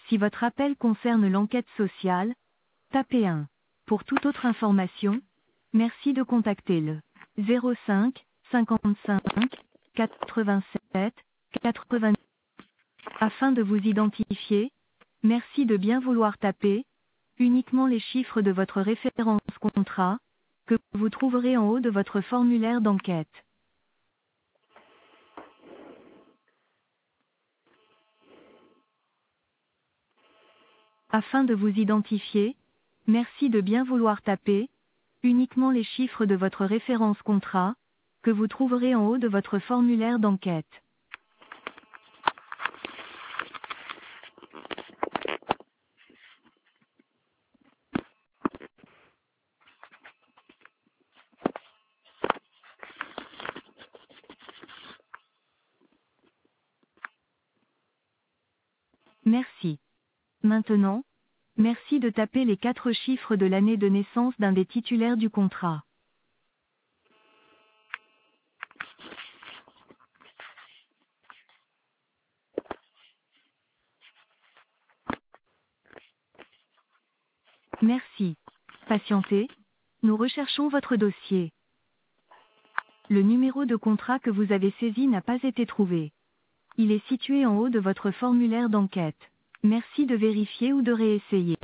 Si votre appel concerne l'enquête sociale, tapez 1. Pour toute autre information, merci de contacter le 05 55 87 80. Afin de vous identifier, merci de bien vouloir taper uniquement les chiffres de votre référence contrat, que vous trouverez en haut de votre formulaire d'enquête. Afin de vous identifier, merci de bien vouloir taper uniquement les chiffres de votre référence contrat, que vous trouverez en haut de votre formulaire d'enquête. Merci. Maintenant, merci de taper les 4 chiffres de l'année de naissance d'un des titulaires du contrat. Merci. Patientez. Nous recherchons votre dossier. Le numéro de contrat que vous avez saisi n'a pas été trouvé. Il est situé en haut de votre formulaire d'enquête. Merci de vérifier ou de réessayer.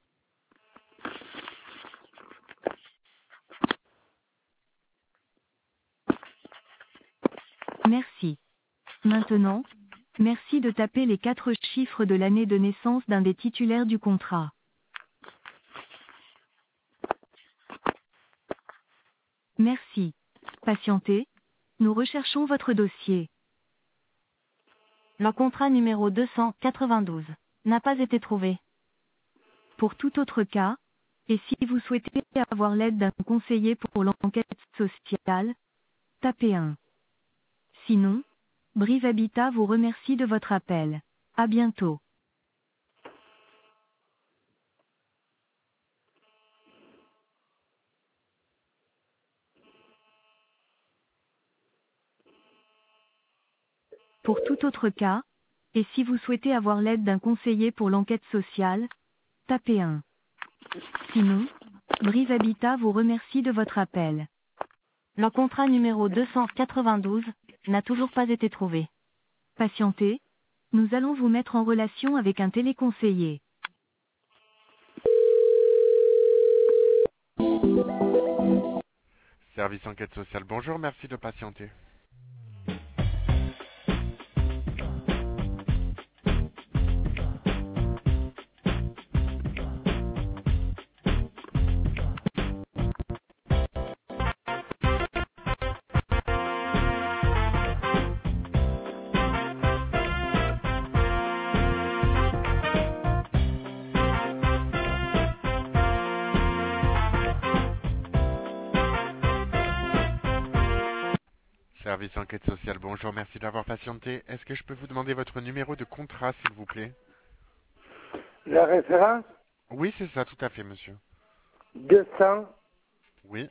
Merci. Maintenant, merci de taper les 4 chiffres de l'année de naissance d'un des titulaires du contrat. Merci. Patientez. Nous recherchons votre dossier. Le contrat numéro 292 n'a pas été trouvé. Pour tout autre cas, et si vous souhaitez avoir l'aide d'un conseiller pour l'enquête sociale, tapez 1. Sinon, Brive Habitat vous remercie de votre appel. À bientôt. Pour tout autre cas, et si vous souhaitez avoir l'aide d'un conseiller pour l'enquête sociale, tapez 1. Sinon, Brive Habitat vous remercie de votre appel. Le contrat numéro 292 n'a toujours pas été trouvé. Patientez, nous allons vous mettre en relation avec un téléconseiller. Service enquête sociale, bonjour, merci de patienter. Service enquête sociale, bonjour, merci d'avoir patienté. Est-ce que je peux vous demander votre numéro de contrat, s'il vous plaît? La référence Oui, c'est ça, tout à fait, monsieur. 292. Oui,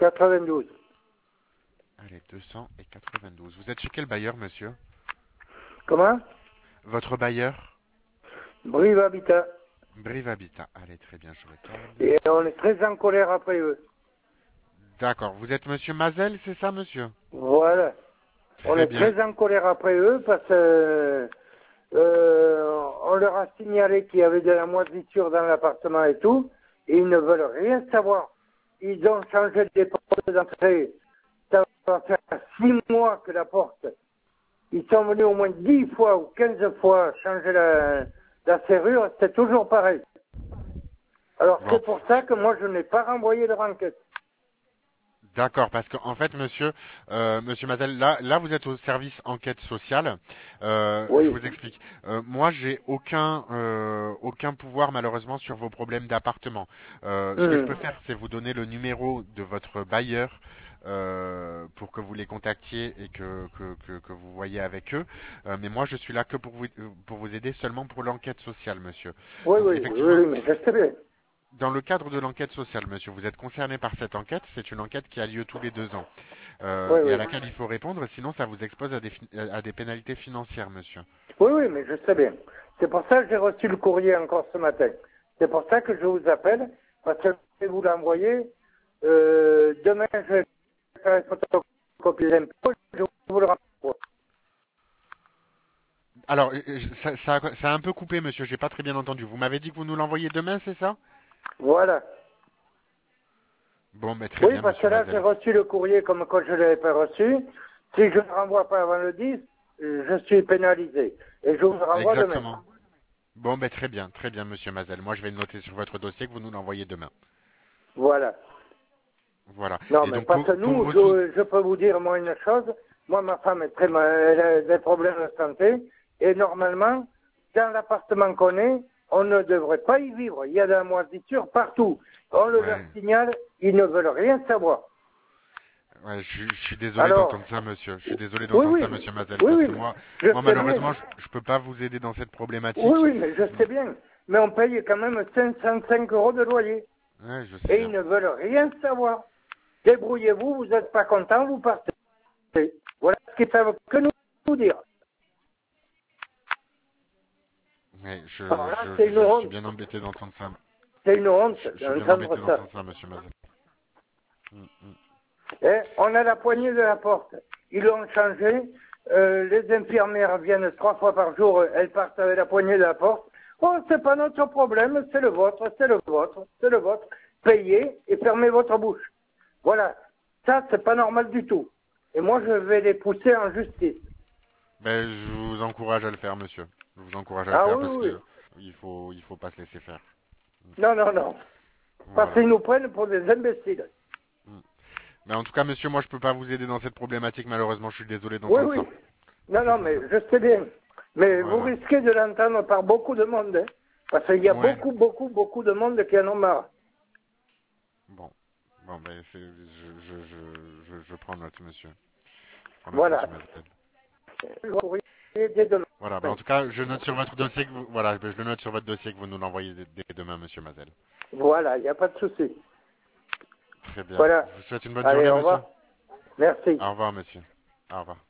allez, 292. Vous êtes chez quel bailleur, monsieur? Comment? Votre bailleur? Brive Habitat. Brive Habitat. Allez, très bien, je regarde. Et on est très en colère après eux. D'accord, vous êtes monsieur Mazel, c'est ça, monsieur? Voilà. On Très est bien. très en colère après eux parce que on leur a signalé qu'il y avait de la moisissure dans l'appartement et tout, et ils ne veulent rien savoir. Ils ont changé les portes d'entrée. Ça va faire 6 mois que la porte. Ils sont venus au moins 10 fois ou 15 fois changer la serrure, c'est toujours pareil. Alors Bon. c'est pour ça que moi je n'ai pas renvoyé leur enquête. D'accord, parce qu'en fait, monsieur Mazel, là, vous êtes au service enquête sociale. Oui. Je vous explique. Moi, j'ai aucun pouvoir malheureusement sur vos problèmes d'appartement. Ce que je peux faire, c'est vous donner le numéro de votre bailleur pour que vous les contactiez et que vous voyez avec eux. Mais moi, je suis là que pour vous aider seulement pour l'enquête sociale, monsieur. Oui, Donc, oui, effectivement, oui, mais je sais bien. Dans le cadre de l'enquête sociale, monsieur, vous êtes concerné par cette enquête. C'est une enquête qui a lieu tous les 2 ans Oui, et à oui. laquelle il faut répondre, sinon ça vous expose à des pénalités financières, monsieur. Oui, oui, mais je sais bien. C'est pour ça que j'ai reçu le courrier encore ce matin. C'est pour ça que je vous appelle, parce que je vais vous l'envoyer. Demain, je vais faire une photocopie des impôts, je vous le renvoie. Alors, ça a un peu coupé, monsieur. J'ai pas très bien entendu. Vous m'avez dit que vous nous l'envoyez demain, c'est ça? Voilà. Bon, mais très Oui, bien, parce que monsieur là, j'ai Mazel. reçu le courrier comme quoi je ne l'avais pas reçu. Si je ne le renvoie pas avant le 10, je suis pénalisé. Et je vous le renvoie demain. Exactement. Bon, ben très bien, monsieur Mazel. Moi, je vais le noter sur votre dossier que vous nous l'envoyez demain. Voilà. Voilà. Non, Et mais donc, parce que pour nous, vos sous... je peux vous dire, moi, une chose. Moi, ma femme est elle a des problèmes de santé. Et normalement, dans l'appartement qu'on est, on ne devrait pas y vivre. Il y a de la moisissure partout. On le leur Ouais, signale, ils ne veulent rien savoir. ouais, je suis désolé Alors, d'entendre ça, monsieur. Je suis désolé oui, d'entendre ça, oui, monsieur Mazel, oui, parce que oui, je moi, sais bien. malheureusement, je peux pas vous aider dans cette Oui, problématique. oui, mais je sais bien. Mais on paye quand même 505 euros de loyer. Ouais, je sais Et ils bien. ne veulent rien savoir. Débrouillez-vous, vous n'êtes pas content, vous partez. Voilà ce qu'ils savent que nous dire. Ouais, Alors là, c'est une je suis honte. bien embêté d'entendre ça. C'est une honte Je suis bien d'entendre embêté ça. d'entendre ça, monsieur Mazel. Mm, mm. Et on a la poignée de la porte. Ils l'ont changé. Les infirmières viennent 3 fois par jour. Elles partent avec la poignée de la porte. Oh, c'est pas notre problème, c'est le vôtre, c'est le vôtre, c'est le vôtre. Payez et fermez votre bouche. Voilà. Ça, c'est pas normal du tout. Et moi, je vais les pousser en justice. Ben, je vous encourage à le faire, monsieur. Je vous encourage à le Ah faire oui, parce oui. que il faut pas se laisser faire. Non, non, non. Parce Voilà. qu'ils nous prennent pour des imbéciles. Mm. Mais en tout cas, monsieur, moi, je peux pas vous aider dans cette problématique. Malheureusement, je suis désolé Oui, d'entendre ça. oui. Non, non, mais je sais bien. Mais vous Voilà. risquez de l'entendre par beaucoup de monde. Hein, parce qu'il y a Ouais. beaucoup, beaucoup, beaucoup de monde qui en ont marre. Bon. Bon, ben, je prends note, monsieur. Je prends note, Voilà. monsieur Mazel. Vous pourriez dès demain. Voilà. Ben, en tout cas, je note sur votre dossier voilà, ben, je le note sur votre dossier que vous nous l'envoyez dès demain, monsieur Mazel. Voilà, il n'y a pas de souci. Très bien. Voilà. Je vous souhaite une bonne Allez, journée, au monsieur. revoir. Merci. Au revoir, monsieur. Au revoir.